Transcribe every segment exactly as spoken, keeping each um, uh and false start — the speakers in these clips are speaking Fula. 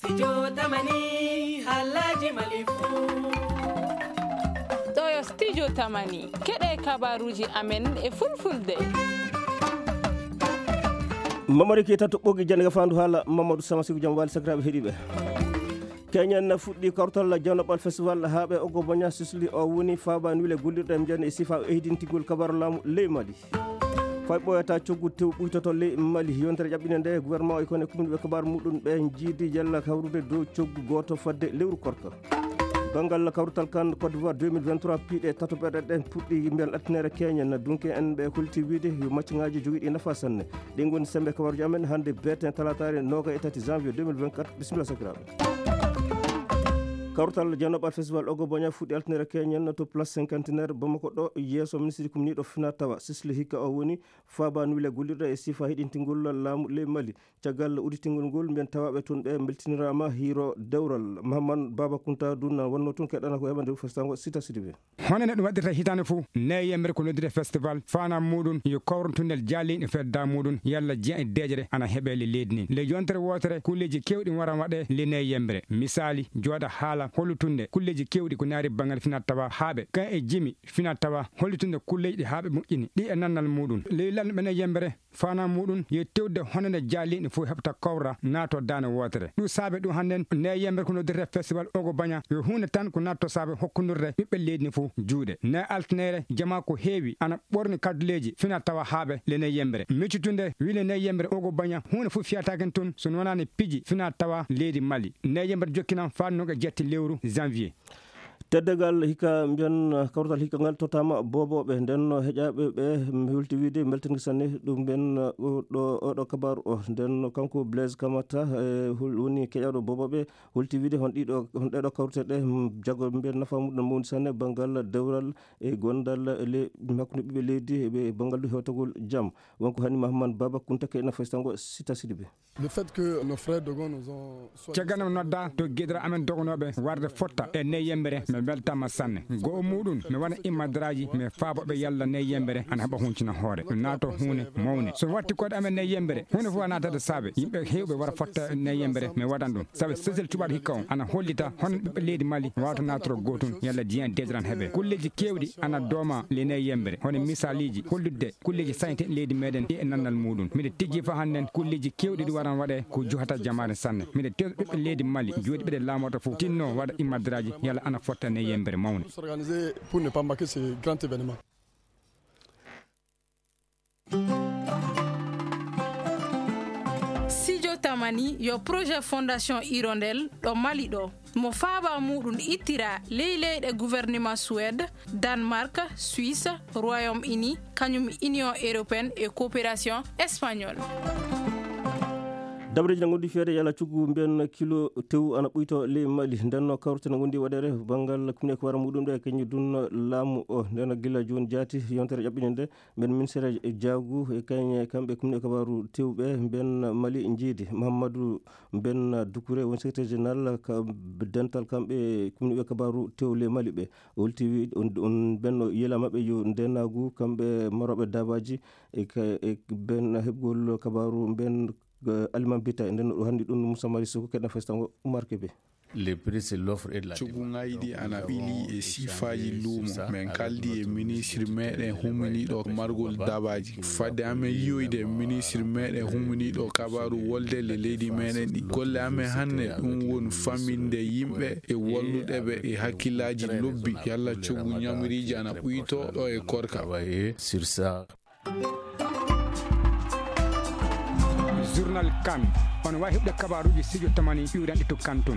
Studio Tamani Halaji Malifu Toyo Studio Tamani keɗe kabaruji amen e fulfulde. Mamari ke tatu ɓogi jannga fandu hala Mamadou Samasigu jam wali sagraɓe heeɗiɓe Kenyan fuɗɗi kartol jawnaɓal festival haaɓe ogo boña sisli o woni faabani wile gollirɗe m jani e sifa e heydintigol kabaru laamu ley Mali fay ɓoyata coggu tew ɓuytoto ley Mali yontere ƴaɓɓine nde gouvernement o kone kumɗiɓe kabaru muɗum ɓe jiidi jalla kawrude dow coggu goto fadde lewru korka bangal kawrutal kan Côte d'Ivoire deux mille vingt-trois piiɗe tatoɓeɗe ɗen puɗɗi mbiyan ɗattinere Kenyan dunke en ɓe kulti wiide yo macciŋaji joguiɗi nafa sanne ɗin goni sembe kabaruji amen hande beeten talatare noga e tati janvier deux mille vingt-quatre bisimilla sakiraɓe kawrutal jawnaɓal festival ogo boña fuɗɗi altinere Kenyan to place cinquantenaire Bamako ɗo yeeso ministre kumniɗo fina tawa sisli hikka o woni faabani wile gollirɗe e sifa heɗintingol laamu ley Mali caggal uditingol ngol mbiyen tawaɓe toon ɓe beltinirama hiiro dewral Mahamane Baba Kounta Duna wonno toon keɗana ko heɓande festango Sita Sidibé hono neɗɗo waɗirta hitande fou ne yemere ko noddire festival fanam muɗum yo kawruntundel jaalliɗe fedda muɗum yalla jiyan e deejere ana heeɓe le leydi ndi le yontere wotere kulleji kewɗi waran waɗe le ne yemere misali jooɗa haala hollutunde kulleji kewɗi ko naari bangal finat tawa haaɓe kan e jimi finat tawa hollutunde kulleji ɗi haaɓe moƴƴini ɗi e nannal muɗum ley lalɓe ne yembere fana muɗum yo tewde honande jaalliɗe fof heɓta kawra naato dane wotere ɗum saabe ɗum hannden ne yembere ko noddirte festival ogo baña yo hunde tan ko natto saabe hokkudurde ɓiɓɓe leydi ni fof juuɗe ne altinere jama ko heewi ana ɓorni kadduleji finat tawa haaɓe le ne yembere miccutunde wile ne yembere ogo baña hunde fof fiyataken toon sono wonani piji finat tawa leydi Mali ne yembere jokkinan fannoga jetti lewru janvier teddagal hikka mbiyan kawrutal hikka ngal totama boboɓe ndenno heƴaɓe ɓe hulti wiide beltingi sanne ɗum ɓen ɗo oɗo kabaru o nden kanko Blaise Camata woni keƴaɗo boboɓe hulti wiide hon ɗiɗo hon ɗeɗo kawruteɗe jaggo mbiyen nafa muɗum mawni sanne banggal dewral e gondal le hakkude ɓiɓɓe leydi ɓe banggal ɗo hewtagol jaam wonko hani Mahamane Baba Kounta keɗna festango Sita Sidibé le fait que nos frères Dogon nous ont cagganam nodda to guidara amen dogonoɓe warde fotta e ne yembere mi weltama sanne go muɗum mi waɗa immadaraji mi faaboɓe yalla ne yembere ana heeɓa huncina hoore ɗum naato hunde mawne so watti koɗe amen ne yembere hunde fof natade saabe yimɓe hewɓe wara fotta ne yembere mi waɗan ɗum saabu sesel cuɓaɗo hikka on ana hollita hono ɓiɓɓe leydi Mali wawta natoro gotum yalla diyen dejeran heeɓe kulleji kewɗi ana dooma le ne yembere hono misaliji holludde kulleji sañte leydi meɗen ɗi e nannal muɗum miɗe tigui fa hannden kulleji kewɗi ɗi waran waɗe ko juhata jamare sanne miɗe tew ɓiɓɓe leydi Mali jooɗi ɓeɗe laamoto fof tinno waɗa immadaraji yalla ana fotta ne yembere mawne s'organiser pour ne pas manquer ce grand événement. Studio Tamani yo projet fondation Hirondelle ɗo Mali ɗo mo faaba muɗum ittira ley leyɗe gouvernement Suède, Danemark, Suisse, Royaume-Uni kañum Union européenne et coopération espagnole. dabareji na gondi feere yala cuggu mbiyen kilo tew ana ɓuyto ley Mali ndenno kawrutena gondi waɗere banggal kumne ko wara muɗum ɗe kañum dunno laamu o ndeno gilla joni jaati yontere ƴaɓɓine nde mben ministére diagu e kañe kamɓe kumne kabaru tewɓe mben Mali jiidi Mahamadou mben Doucouré woni secrétaire général dental kamɓe kumneɓe kabaru tew ley Mali ɓe o holti wi on benno yiyalamaɓe yo ndenagu kamɓe maroɓe dabaji e ben heɓgol kabaru mben aliment bita nden ɗo handi ɗum Moussa Mari Soko keɗna festango Oumar Kébé le prix c'est l'offre et la cugungayiɗi ana ɓili e sifaji luumo min kaldi e ministre meɗen humminiɗo margol dabaji fadde amen yiyoyde ministre meɗen humminiɗo kabaru woldele leydi meɗen ɗi golle amen hannde ɗum woni famminde yimɓe e walluɗeɓe e hakkillaji lobbi yalla coggu ñamiriji ana ɓuyto ɗo e korka sur ça. Journal Kan on wawi heɓde kabaruji Studio Tamani ƴuranɗe to Kanton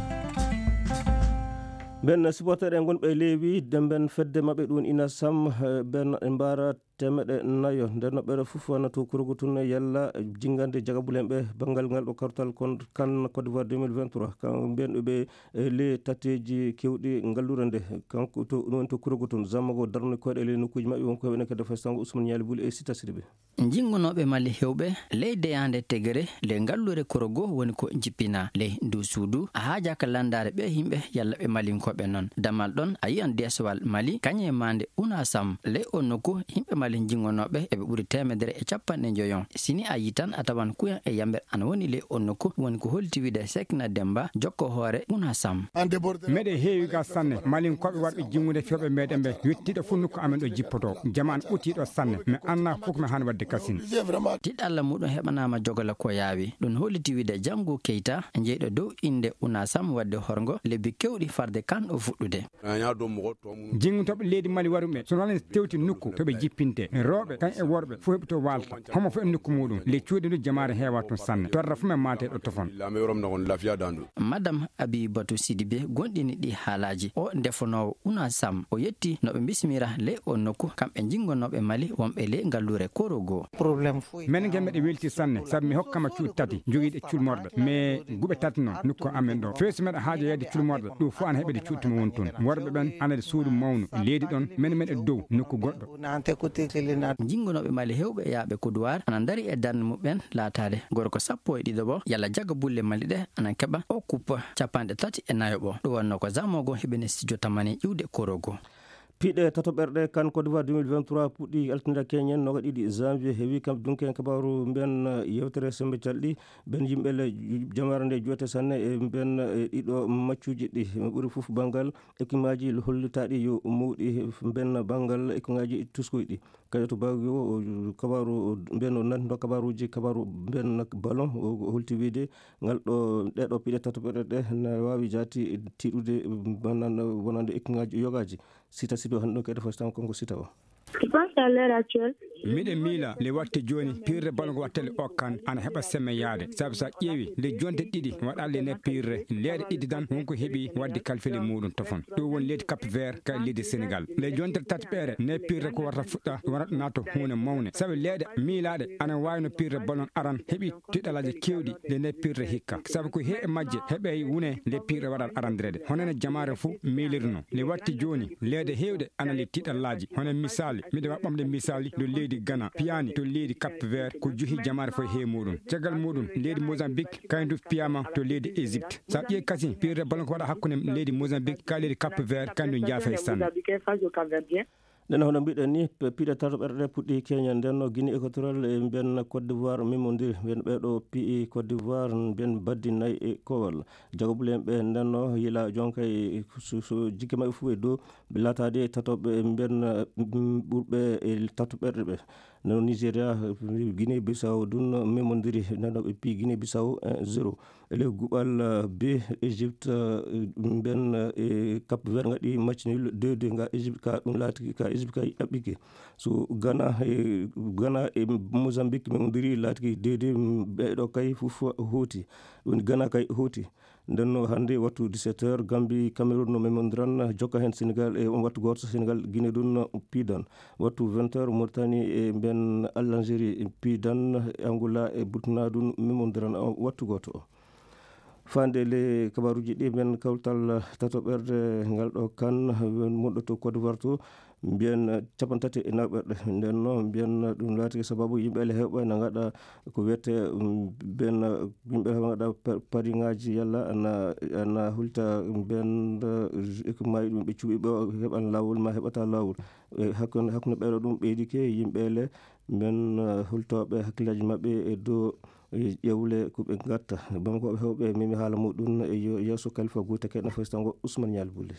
ben supporter en gonɓe leewi demben fedde maɓɓe ɗum ina sam ben e mbara temeɗe nayo ndenno ɓeɗo fof wona to kurogo tun yalla jingande jagabulen ɓe banggal ngal ɗo kartal kon kan Côte d'Ivoire deux mille vingt-trois kan mbiyanɗo ɓe le tateji kewɗi ngallure nde kanko to ɗum to kurogo tun zammago darno koɗe le nokkuji maɓɓe wonko heɓene kede festango Ousmane Niali Bouli e Sita Sidibé jingonoɓe mali hewɓe ley deyande tegere le ngallure korogo woni ko jippina ley ndu suudu haaja ka landare ɓe himɓe yalla ɓe malinkoɓe noon damal ɗon a yiyan desowal mali kañe mande unasam ley on nokku himɓe mali jingonoɓe eɓe ɓuuri temedere e capanɗe joyon sini a yi tan a tawan kuyan e yamber ana woni ley on nokku woni ko holti wide Sekna Demba jokko hoore unasam meɗe heewi ga sanne malinkoɓe warɓe jingude fewɓe meɗen ɓe yettiɗo fu nokku amen ɗo jippoto jama an utiɗo sanne mi anna fof no hani wadde kasine tiɗalla muɗum heɓanama jogola ko yaawi ɗum holliti wide Jango Keita jeyɗo dow inde unasam wadde horgo lebbi kewɗi farde kan o fuɗɗude jingutoɓe leydi mali waruɓe sono wona tewti nokku toɓe jippinte rewɓe kan e worɓe fof heɓe to walta homo fof e nokku muɗum le cuuɗi ndu jamare heewa toon sanne torra fu men mate ɗo tofon madame Abibatu Sidibé gonɗini ɗi haalaji o ndefonowo unasam o yetti noɓe bisimira ley on nokku kamɓe jingonoɓe mali wonɓe ley ngallure korogo min gen meɗe welti sanne saabu mi hokkama cuuɗi tati joguiɗe culmorɗe mais guɓe tati noon nokku amen ɗo feeso meɗa haaja yeyde culmorɗe ɗo fof ana heɓede cuuɗtumi won toon worɓe ɓen anade suudu mawnu leydi ɗon men men e dow nokku goɗɗo jingonoɓe mali hewɓe yaaɓe Kodowar ana dari e darde muɓɓen laatade gorko sappo e ɗiɗo yalla jagga bulle mali ɗe ana keɓa o kuppa capanɗe tati e nayoɓo ɗum wanno ko zamogo heɓene studio tamani ƴiwde korogo piiɗe tatoɓerɗe kan Côte d'Ivoire deux mille vingt-trois puɗɗi altinira keñen noga ɗiɗi janvier heewi kam dunke en kabaru mbiyen yewtere sembe calɗi ɓen yimɓele jamare nde joote sanne e mbiyen ɗiɗo maccuji ɗi ɓuuri fof banggal équipemaji hollitaɗi yo mawɗi mbiyen banggal équipemaji tuskuy ɗi kadi to bawi o kabaru mbiyen o nanndo kabaruji kabaru mbiyen ballon o holti wiide ngal ɗo ɗeɗo piiɗe tatoɓerɗe ɗe ne wawi jati tiɗude wonande équipemaji yogaji sita sido hande ɗo kede fostan konko sita o Je pense qu'à l'heure actuelle, miɗen miila le watte joni pirre balgo wattele okkan ana heɓa semme yaade saabu sa ƴeewi le jonte ɗiɗi waɗalle ne pirre leeɗe ɗiɗi tan wonko heeɓi wadde kalfele muɗum tofon ɗum woni leydi Cap Vert ka leydi Sénégal le jonte tati ɓeere ne pirre ko warta fuɗɗa wonata nato hunde mawne saabu leeɗe miilaɗe ana wawi no pirre ballon aran heeɓi tiɗalaji kewɗi le ne pirre hikka saabu ko he e majje heeɓe wune le pirre waɗat arandirede honene jamare fou miilirno le watti joni leeɗe hewɗe ana le tiɗallaji hono misali miɗe waɓɓamde misali do leydi Ghana piyani to leydi Cap Vert ko juhi jamare foye he muɗum caggal muɗum leydi Mozambique kayndu piyama to leydi Égypte sa ƴeewi kasi pirre ballon ko waɗa hakkude leydi Mozambique ka leydi Cap Vert kayndu jaafe sanne nden hono mbiɗen ni piiɗe tatoɓerɗe ɗe puɗɗi keñen ndenno Guinée équatorial e mbiyen Côte d'Ivoire memodiri mbiyen ɓeɗo pii Côte d'Ivoire mbiyen baddi nayyi e kowal jagabule en ɓe ndenno yiila jonka e so jikke mabɓe fof e dow latade tatoɓe mbiyen ɓurɓe e tatoɓerɗe ɓe no Nigéria Guinée Bissau dun memodiri ndenno ɓe pii Guinée Bissau un zéro ele guɓal B Égypte mbiyen e Cap Vert gaɗi match nul deux deux ga Égypte ka ɗum laati ka Égypte ka ɗaɓɓike so Ghana e Ghana e Mozambique memodiri laatiki deux deux ɓeɗo kay fof hooti woni Ghana kay hooti ndenno hannde wattu dix-sept heures Gambie Cameroun no memodiran jokka hen Sénégal e on wattu goto Sénégal Guinée ɗum piidan wattu vingt heures Mauritanie e mbiyen Algérie piidan Angola e Burkina ɗum memodiran wattu goto o fande le kabaruji ɗi men kawtal tatoɓerde ngal ɗo kan monɗo to Côte d'Ivoire to mbiyen capan tati e nawɓerɗe nden noon mbiyen ɗum laati sababu yimɓele hewɓe ne gaɗa ko wiyete mbiyen yimɓe gaɗa pari ngaji yalla ana ana hulta mbiyen équipement ɗum ɓe cuuɓi ɓe heɓan lawol ma heɓata lawol hakkude hakkude ɓeɗo ɗum ɓeydike yimɓele mbiyen hultoɓe hakkillaji mabɓe e dow ƴewle ko ɓe gatta bankoɓe hewɓe mimi haala muɗum e yesso Khalifa Gouta keɗno festango Ousmane Nial Boulé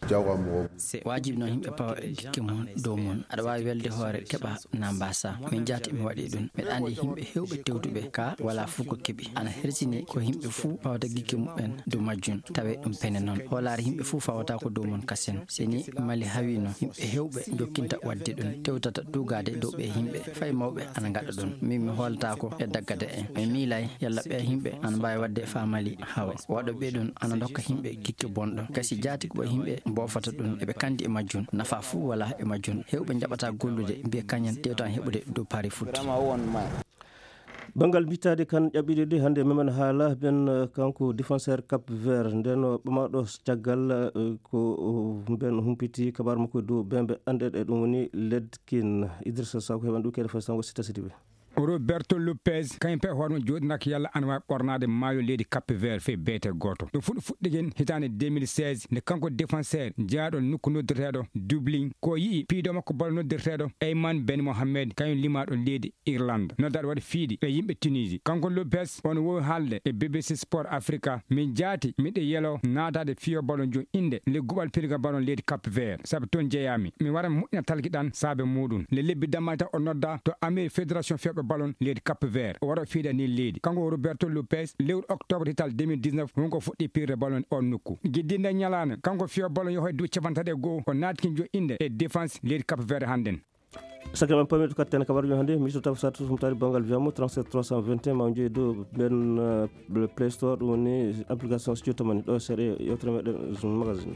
se wajibi noon yimɓe pawa gikke mum dow mum aɗa wawi welde hoore keɓa na mbasa min jaati mi waɗi ɗum mbeɗa andi yimɓe hewɓe tewtuɓe ka wala fuu ko keeɓi ana hersini ko yimɓe fuu pawata gikke mumen dow majjum tawe ɗum pene noon holare yimɓe fuu fawata ko dow mon kasen seni mali hawino yimɓe hewɓe jokkinta wadde ɗum tewtata dugade dow ɓe yimɓe fay mawɓe ana gaɗa ɗum min mi holta ko e daggade en mi miilay yalla ɓe yimɓe ana mbawi wadde famali hawa waɗo ɓe ɗum ana dokka yimɓe gikke bonɗo kasi jaati ko yimɓe mbofata ɗum eɓe kandi e majjum nafa fuu wala e majjum hewɓe jaɓata gollude mbiya kañen tewtan heɓude dow paari foot bangal bitade kan ƴaɓɓiɗe ɗi hande memen haala ben kanko défenseur Cap Vert nden ɓamaɗo caggal ko ben humpiti kabar makko dow bembe anɗeɗe ɗum woni Ledkin Idrissa Sakho heɓan ɗum kede fasango Sita Sidibé. Roberto Lopez kañum pe hoorno jooɗinaka yalla ana wawi ɓornade maayo leydi Cap Vert fe beete goto ɗum fuɗɗo fuɗɗigen hitande deux mille seize nde kanko défenseur jaaɗo nokku noddirteɗo Dublin ko yii piiɗo makko balo noddirteɗo Ayman Ben Mohamed kañum limaɗo leydi Irlande noddaɗo waɗa fiiɗi e yimɓe Tunisie. Kanko Lopez on wowi haalde e B B C Sport Africa min jaati miɗe yelo naatade fiyo ballon jo inde le guɓal pirga ballon leydi Cap Vert saabu toon jeeyami mi wara moƴƴina talkiɗan saabe muɗum le lebbi dammani tan o nodda to Amérique fédération fewɓe ballon leydi Cap Vert o waɗa fiiɗa ni leydi kanko Roberto Lopez lewru octobre hital deux mille dix-neuf wonko fuɗɗi pirde ballon on nokku guiddinde ñalane kanko fiyo ballon yohoy dow capantati e goho o naatkin jo inde e défense leydi Cap Vert hannden. Sakram pamit katten kabarjo hande mi so taw satu sum tari bangal viamo trente-sept trois cent vingt et un ma joyi do ben le Play Store woni application studio tamani do sere yotre meden zoom magazine.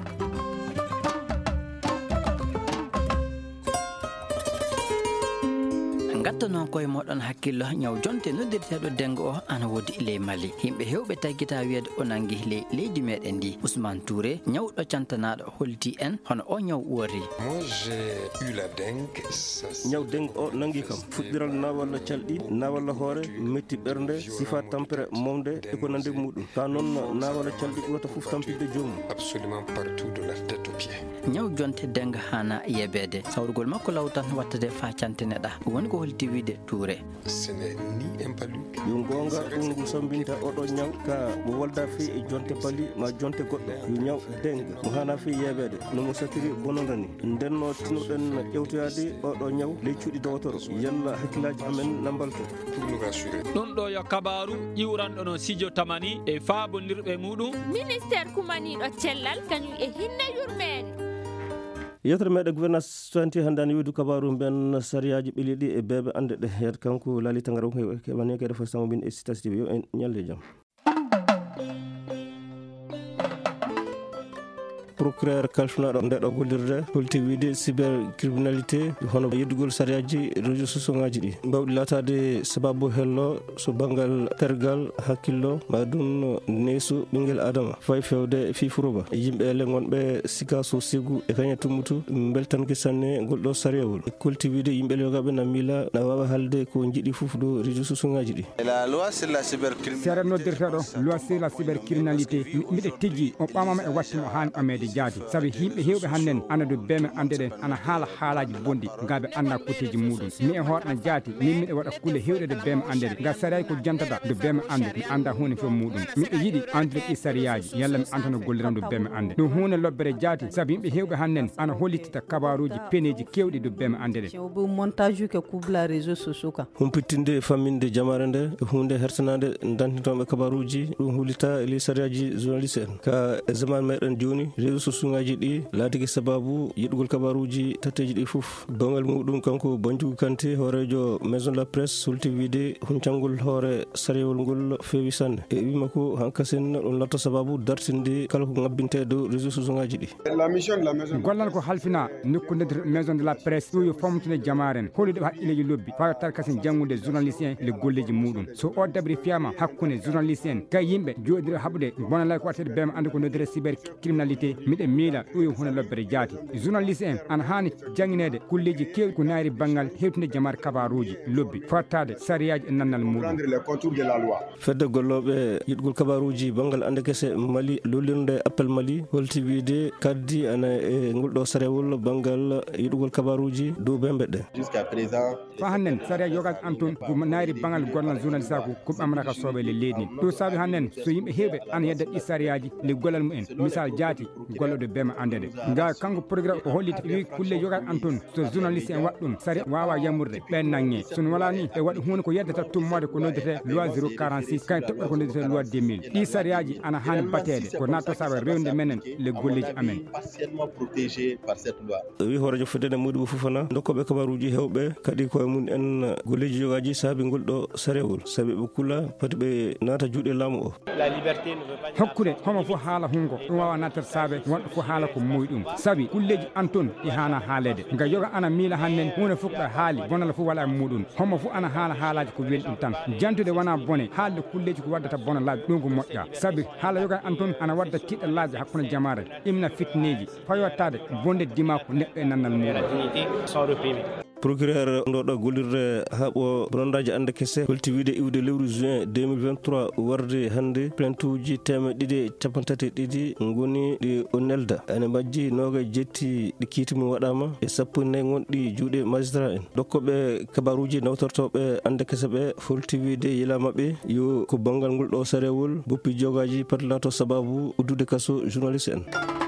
gatta noon koye moɗon hakkillo ñaw jonte noddirteɗo dengo o ana wodi ley Mali yimɓe hewɓe taggita wiyeede o nangi ley leydi meɗen ndi Ousmane Touré ñawɗo cantanaɗo holti en hono o ñaw wori. Moi j'ai eu la dengue. ñaw dengue o nangi kam fuɗɗiral na walla calɗi na walla hoore metti ɓernde sifa tampere momde e ko nande muɗum ka noon na walla calɗi ɓurata fof tampide joomum. Absolument partout de la tête aux pieds. ñaw jonte dengue hana yebede sawrugol makko lawtan wattade fa cantineɗa woni ko holti wiide Touré. Ce n'est ni un paluc. yo gonga ɗum ngu sambinta oɗo ñaw ka mo walda fi e jonte pali ma jonte goɗɗo yo ñaw dengue mo hana fi yebede no mo satiri bonondani ndenno tinoɗen ƴewtoyade oɗo ñaw ley cuuɗi dowotoro yalla hakkillaji amen lambalto pour nous rassurer. ɗum ɗo yo kabaru iwranɗo no Sidio Tamani e faabondirɓe muɗum ministére kumaniɗo cellal kañum e hinne yurmede. yettore meɗe gouvernance twenty handani wiidu kabaru ben sariyaji ɓiliɗi e beɓe ande ɗe heed kanko laali tangara keɓani kede fo samo bin e Sita Sidibé yo en ñalde jaam. procureur kalfunaɗo ndeɗo gollirde holti wiide cybercriminalité hono yeddugol sariyaji réseau sociaux ngaji ɗi mbawɗi latade sababu hello so banggal tergal hakkillo ma ɗum neesu ɓinguel adama fayi fewde fifuroba yimɓe le gonɓe sika so sigu e kaña tummutu beltanki sanne golɗo sariyawol kolti wiide yimɓe le yogaɓe na miila na wawa haalde ko jiiɗi foof do réseau sociaux ngaji ɗi. La loi sur la cybercriminalité sere noddirteɗo loi sur la cybercriminalité miɗe tigui o ɓamama e wattimo hani amede jaati sabi yimɓe hewɓe hannen ana do beme ande ɗen ana haala haalaji bondi ngaɓe anda kotteji muɗum mi e hoorɗan jaati min miɗe waɗa kulle hewɗe de beme andede nga sariyaji ko jantata do beme ande mi anda hunde fof muɗum miɗe yiiɗi andude ɗi sariyaji yalla mi antano golliran do beme ande ɗum hunde lobbere jaati sabi yimɓe hewɓe hannen ana hollitita kabaruji peneji kewɗi do beme ande ɗen montage ke kubla réseau sociaux ka humpitinde famminde jamare nde hunde hertanade dantinoɓe kabaruji ɗum hullita li sariyaji journaliste en ka zaman meɗen joni réseau sociaux ngaji ɗi laatiki sababu yiɗugol kabaruji tatteji ɗi fof dongal muɗum kanko Banjugu Kanté hoorejo maison de la presse sulti wiide huncangol hoore sariyawol ngol feewi sanne e wima ko hankasen ɗum latta sababu dartinde kala ko ngabbinte dow réseau sociaux ngaji ɗi. La mission de la maison gollal ko halfina nokkude maison de la presse ɗo yo famtude jamaren holude haqqileji lobbi fa tarkasen jangude journaliste en le golleji muɗum so o dabri fiyama hakkunde journaliste en kay yimɓe joɗire haɓude bonalay ko wattede bema ande ko nodire cybercriminalité miɗe miila ɗo yo hunde lobbere jaati journaliste en ana hani janginede kulleji kewɗi ko naari banggal hewtinde jamar kabaruji lobbi fottade sariyaji e nannal muɗum fedde golloɓe yiɗgol kabaruji banggal ande kese Mali lollirde appel Mali holti wiide kaddi ana e ngolɗo sarewol banggal yiɗgol kabaruji dow bembe ɗe jusqu'à présent fa hannen sariya yogal antun ko naari banggal gongal journaliste ako ko ɓamraka soɓe le leydi ɗo saabi hannen so yimɓe hewɓe ana yedda ɗi sariyaji le gollal mumen misal jaati golloɗo bema andede nga kanko programme o holliti wi kulle yogal antun so journaliste en waɗɗum sari wawa yammurde ɓen nangue sono wala ni e waɗi hunde ko yeddata tummode ko noddete loi zéro quarante-six kay toɓɓata ko noddete loi deux mille ɗi sariyaji ana hani batede ko natto saaba rewde menen le golleji amen wi hoorejo fedede muɗum fofana dokkoɓe kabaruji hewɓe kadi koye mum en golleji jogaji saabi ngolɗo sarewol saabi ɓe kula pati ɓe naata juuɗe laamu o hokkude homo fof haala hungo ɗum wawa nattata saabe wonɗo fof haala ko moyi ɗum sabi kulleji anton ɗi hana haalede nga yoga ana miila hannen hunde fof ɗo haali bonala fof waɗa muɗum hommo fof ana haala haalaji ko weli ɗum tan jantude wona bone haalde kulleji ko waddata bona laabi ɗum ko moƴƴa sabi haala yoga anton ana wadda tiɗɗa laabi hakkude jamare imna fitneji fayottade bonde dima ko neɗɗo e nannal muɗum. procureur ndo ɗo gollirde haaɓo bonondaji ande kese holtiwide iwde lewru juin deux mille vingt-trois warde hannde plainte uji teme ɗiɗi capan tati ɗiɗi goni ɗi o nelda ene majji noga jetti ɗi kiiti mum waɗama e sappo nayyi gonɗi juuɗe magistrat en dokkoɓe kabaruji nawtortoɓe ande kese ɓe holtiwide yila mabɓe yo ko banggal ngol ɗo sarewol boppi jogaji patlato sababu uddude kaso journaliste en.